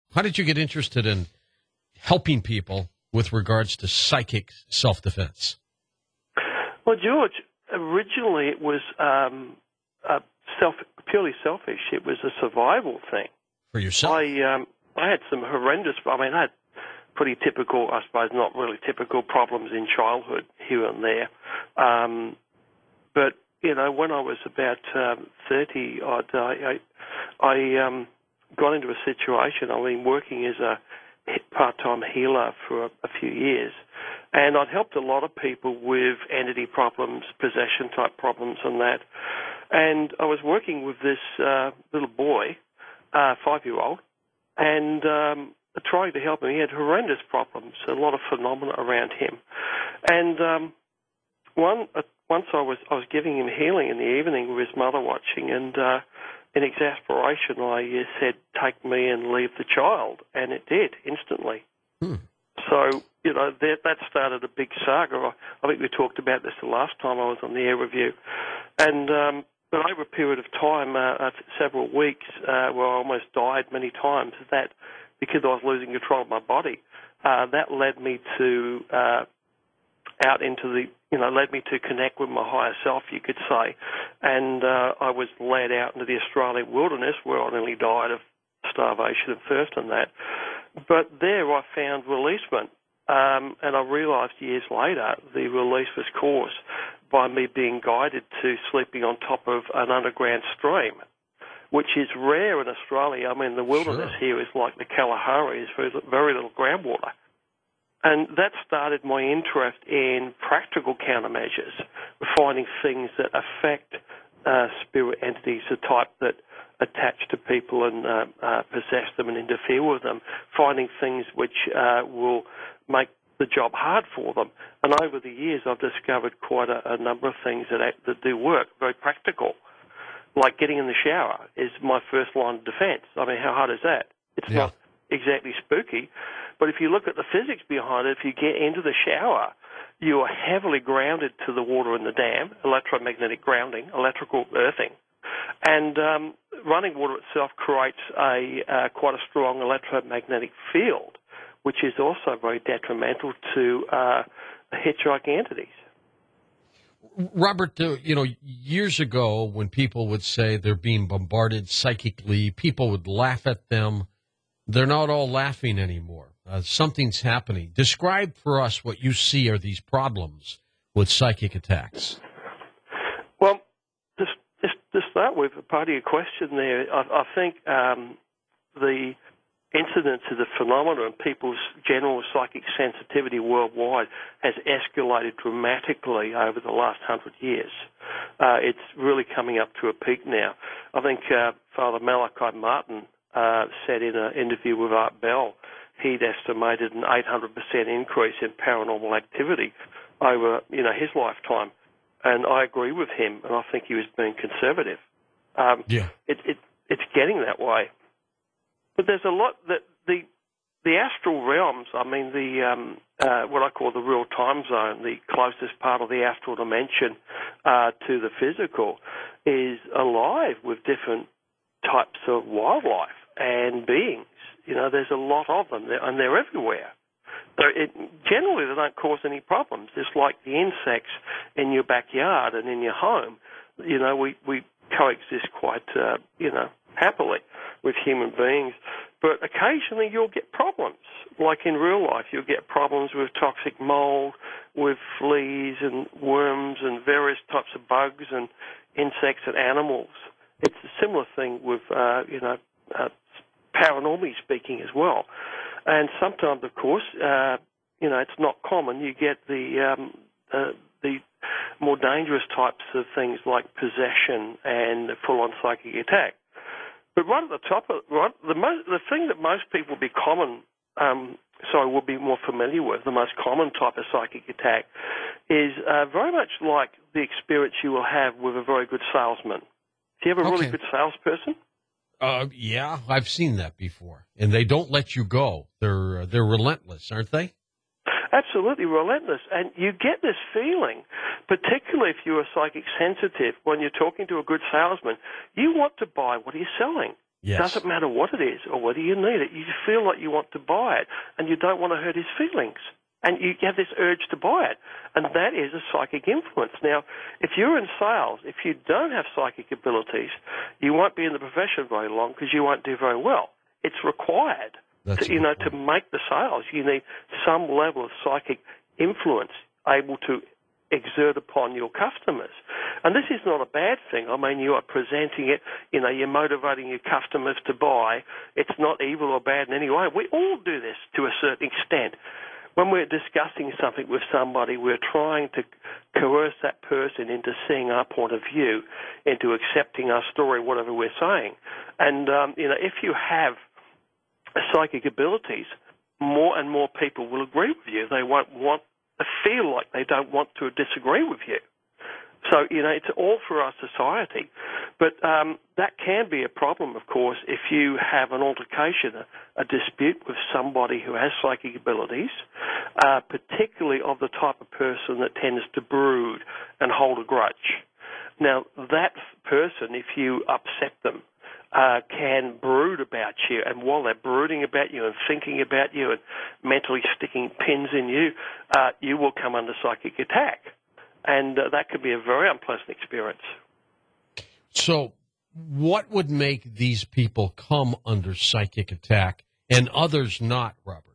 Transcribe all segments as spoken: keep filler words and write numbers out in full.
How did you get interested in helping people with regards to psychic self-defense? Well, George, originally it was um, a self, purely selfish. It was a survival thing. For yourself? I um, I had some horrendous, I mean, I had pretty typical, I suppose not really typical problems in childhood here and there. Um, but, you know, when I was about um, thirty, I'd, I, I, I um, got into a situation, I mean, working as a part-time healer for a, a few years, and I'd helped a lot of people with entity problems, possession-type problems and that. And I was working with this uh, little boy, uh, five-year-old, and um, trying to help him. He had horrendous problems, a lot of phenomena around him. And um, one uh, once I was I was giving him healing in the evening with his mother watching, and uh, in exasperation I uh, said, "Take me and leave the child," and it did instantly. Hmm. So, you know, that, that started a big saga. I, I think we talked about this the last time I was on the air with you. And um, but over a period of time, uh, uh, several weeks, uh, where I almost died many times, that because I was losing control of my body, uh, that led me to uh, out into the, you know, led me to connect with my higher self, you could say. And uh, I was led out into the Australian wilderness where I nearly died of starvation and thirst and that. But there I found releasement, um, and I realised years later the release was caused by me being guided to sleeping on top of an underground stream, which is rare in Australia. I mean, the wilderness Sure. here is like the Kalahari, is very little groundwater. And that started my interest in practical countermeasures, finding things that affect uh, spirit entities, the type that attach to people and uh, uh, possess them and interfere with them, finding things which uh, will make the job hard for them. And over the years, I've discovered quite a, a number of things that, act, that do work, very practical. Like getting in the shower is my first line of defense. I mean, how hard is that? It's Yeah. not exactly spooky, but if you look at the physics behind it, if you get into the shower, you are heavily grounded to the water in the dam, electromagnetic grounding, electrical earthing. And um, running water itself creates a uh, quite a strong electromagnetic field, which is also very detrimental to uh, hitchhiking entities. Robert, uh, you know, years ago when people would say they're being bombarded psychically, people would laugh at them. They're not all laughing anymore. Uh, something's happening. Describe for us what you see are these problems with psychic attacks. Well, just, just to start with, part of your question there, I, I think um, the incidence of the phenomena and people's general psychic sensitivity worldwide has escalated dramatically over the last hundred years. Uh, it's really coming up to a peak now. I think uh, Father Malachi Martin uh, said in an interview with Art Bell, he'd estimated an eight hundred percent increase in paranormal activity over, you know, his lifetime. And I agree with him, and I think he was being conservative. Um, Yeah. It, it, it's getting that way. But there's a lot that the the astral realms. I mean, the um, uh, what I call the real time zone, the closest part of the astral dimension uh, to the physical, is alive with different types of wildlife and beings. You know, there's a lot of them, and they're everywhere. So it, generally, they don't cause any problems. Just like the insects in your backyard and in your home, you know, we, we coexist quite, uh, you know, happily with human beings. But occasionally you'll get problems. Like in real life, you'll get problems with toxic mold, with fleas and worms and various types of bugs and insects and animals. It's a similar thing with, uh, you know, uh, paranormally speaking as well. And sometimes, of course, uh, you know, it's not common. You get the um, uh, the more dangerous types of things like possession and full-on psychic attack. But right at the top of right, the most, the thing that most people will be common, um, sorry, will be more familiar with, the most common type of psychic attack, is uh, very much like the experience you will have with a very good salesman. Do you have a Okay. really good salesperson? Uh, yeah, I've seen that before, and they don't let you go. They're uh, they're relentless, aren't they? Absolutely relentless. And you get this feeling, particularly if you're psychic sensitive, when you're talking to a good salesman, you want to buy what he's selling. Yes. Doesn't matter what it is or whether you need it. You just feel like you want to buy it, and you don't want to hurt his feelings. And you have this urge to buy it, and that is a psychic influence. Now, if you're in sales, if you don't have psychic abilities, you won't be in the profession very long because you won't do very well. It's required. That's To, you know, to make the sales, you need some level of psychic influence able to exert upon your customers. And this is not a bad thing. I mean, you are presenting it, you know, you're motivating your customers to buy. It's not evil or bad in any way. We all do this to a certain extent. When we're discussing something with somebody, we're trying to coerce that person into seeing our point of view, into accepting our story, whatever we're saying. And, um, you know, if you have psychic abilities, more and more people will agree with you. They won't want to feel like they don't want to disagree with you. So, you know, it's all for our society. But um, that can be a problem, of course, if you have an altercation, a, a dispute with somebody who has psychic abilities, uh, particularly of the type of person that tends to brood and hold a grudge. Now, that person, if you upset them, Uh, can brood about you, and while they're brooding about you and thinking about you and mentally sticking pins in you, uh, you will come under psychic attack. And uh, that could be a very unpleasant experience. So what would make these people come under psychic attack and others not, Robert?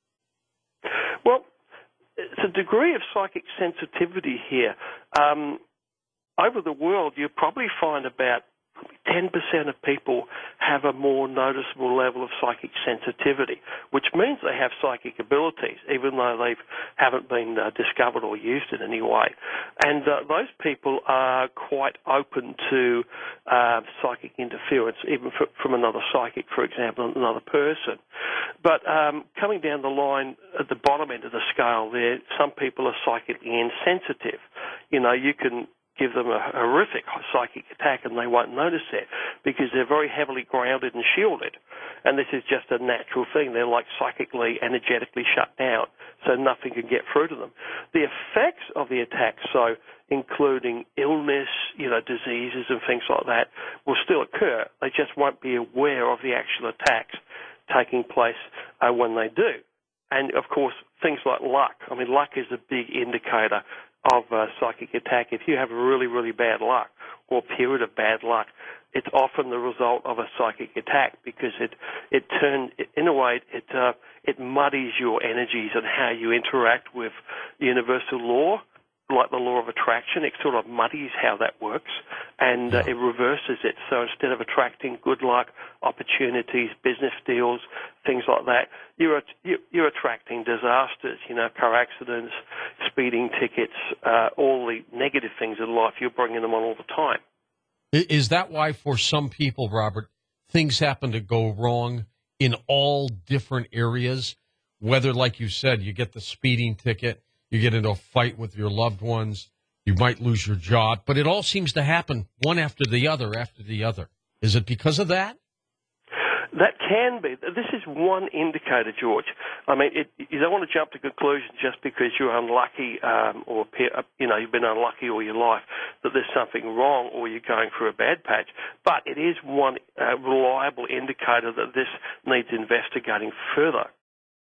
Well, it's a degree of psychic sensitivity here. Um, over the world, you probably find about ten percent of people have a more noticeable level of psychic sensitivity, which means they have psychic abilities, even though they haven't been uh, discovered or used in any way. And uh, those people are quite open to uh, psychic interference, even f- from another psychic, for example, another person. But um, coming down the line at the bottom end of the scale there, some people are psychically insensitive. You know, you can give them a horrific psychic attack and they won't notice it because they're very heavily grounded and shielded. And this is just a natural thing. They're like psychically, energetically shut down, so nothing can get through to them. The effects of the attack, so including illness, you know, diseases and things like that, will still occur. They just won't be aware of the actual attacks taking place uh, when they do. And, of course, things like luck. I mean, luck is a big indicator of uh, psychic attack. If you have really, really bad luck or a period of bad luck, it's often the result of a psychic attack because it it turn in a way it uh, it muddies your energies and how you interact with universal law, like the law of attraction. It sort of muddies how that works, and uh, it reverses it. So instead of attracting good luck, opportunities, business deals, things like that, you're you're attracting disasters. You know, car accidents, speeding tickets, uh, all the negative things in life. You're bringing them on all the time. Is that why for some people, Robert, things happen to go wrong in all different areas? Whether, like you said, you get the speeding ticket, you get into a fight with your loved ones, you might lose your job, but it all seems to happen one after the other after the other. Is it because of that? That can be. This is one indicator, George. I mean, it, you don't want to jump to conclusions just because you're unlucky um, or, you know, you've been unlucky all your life that there's something wrong or you're going through a bad patch. But it is one uh, reliable indicator that this needs investigating further.